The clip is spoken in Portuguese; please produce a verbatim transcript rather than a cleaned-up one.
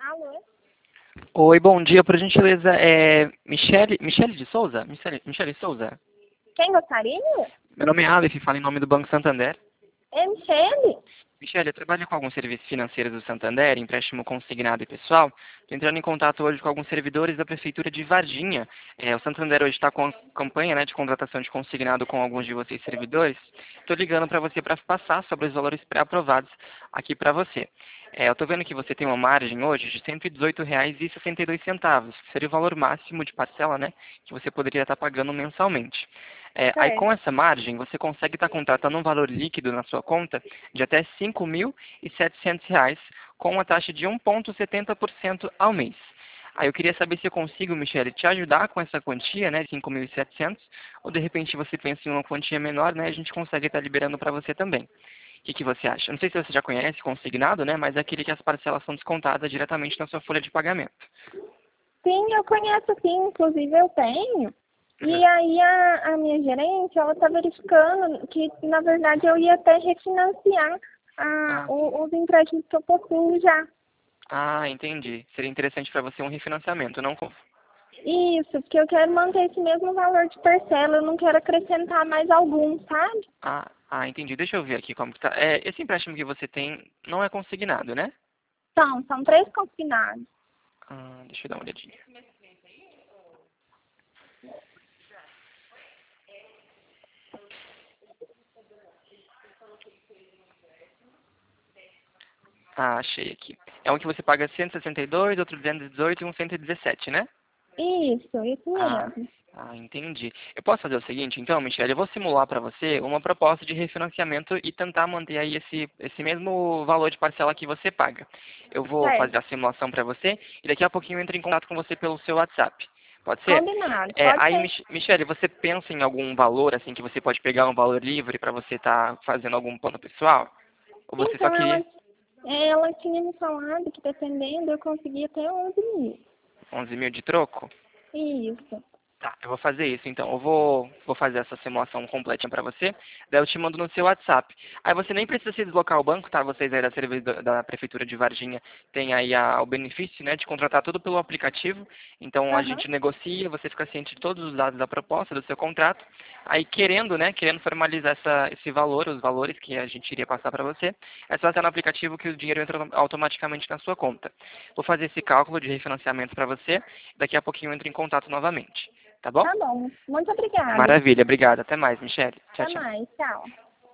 Alô? Oi, bom dia, por gentileza, é Michele, Michele de Souza? Michele, Michele Souza? Quem gostaria? Meu nome é Aleph, falo em nome do Banco Santander. É Michele? Michele, eu trabalho com alguns serviços financeiros do Santander, empréstimo consignado e pessoal. Estou entrando em contato hoje com alguns servidores da Prefeitura de Varginha. É, o Santander hoje está com a campanha, né, de contratação de consignado com alguns de vocês servidores. Estou ligando para você para passar sobre os valores pré-aprovados aqui para você. É, eu estou vendo que você tem uma margem hoje de cento e dezoito reais e sessenta e dois centavos, que seria o valor máximo de parcela, né, que você poderia estar pagando mensalmente. É, aí com Certo. essa margem, você consegue estar contratando um valor líquido na sua conta de até cinco mil e setecentos reais, com uma taxa de um vírgula setenta por cento ao mês. Aí eu queria saber se eu consigo, Michele, te ajudar com essa quantia, né, de cinco mil e setecentos, ou de repente você pensa em uma quantia menor, né, a gente consegue estar liberando para você também. O que, que você acha? Não sei se você já conhece consignado, né, mas é aquele que as parcelas são descontadas diretamente na sua folha de pagamento. Sim, eu conheço sim, inclusive eu tenho. Uhum. E aí a, a minha gerente, ela tá verificando que, na verdade, eu ia até refinanciar a, Ah, o- os empréstimos que eu possuo já. ah, entendi. Seria interessante para você um refinanciamento, não com... Isso, porque eu quero manter esse mesmo valor de parcela, eu não quero acrescentar mais algum, sabe? Ah, ah, entendi. Deixa eu ver aqui como que tá. É, esse empréstimo que você tem não é consignado, né? São, são três consignados. Ah, deixa eu dar uma olhadinha. Ah, achei aqui. É um que você paga cento e sessenta e dois, outro duzentos e dezoito e um cento e dezessete, né? Isso, isso Ah, mesmo. ah, entendi. Eu posso fazer o seguinte, então, Michele, eu vou simular para você uma proposta de refinanciamento e tentar manter aí esse, esse mesmo valor de parcela que você paga. Eu vou fazer Certo. a simulação para você e daqui a pouquinho eu entro em contato com você pelo seu WhatsApp. Pode ser? Combinado, É, pode aí, ser. Mich- Michele, você pensa em algum valor, assim, que você pode pegar um valor livre para você estar fazendo algum plano pessoal? Ou você só Então, ela, queria ela tinha me falado que dependendo eu conseguia até onze mil. onze mil de troco? Isso. Tá, eu vou fazer isso então. Eu vou, vou fazer essa simulação completinha para você, daí eu te mando no seu WhatsApp. Aí você nem precisa se deslocar ao banco, tá? Vocês aí da, servi- da Prefeitura de Varginha têm aí a- o benefício, né, de contratar tudo pelo aplicativo. Então a Aham. gente negocia, você fica ciente de todos os dados da proposta, do seu contrato. Aí querendo, né, querendo formalizar essa, esse valor, os valores que a gente iria passar para você, é só estar no aplicativo que o dinheiro entra automaticamente na sua conta. Vou fazer esse cálculo de refinanciamento para você, daqui a pouquinho eu entro em contato novamente. Tá bom? Tá bom. Muito obrigada. Maravilha, obrigado. Até mais, Michele. Tchau, Até tchau. mais. Tchau.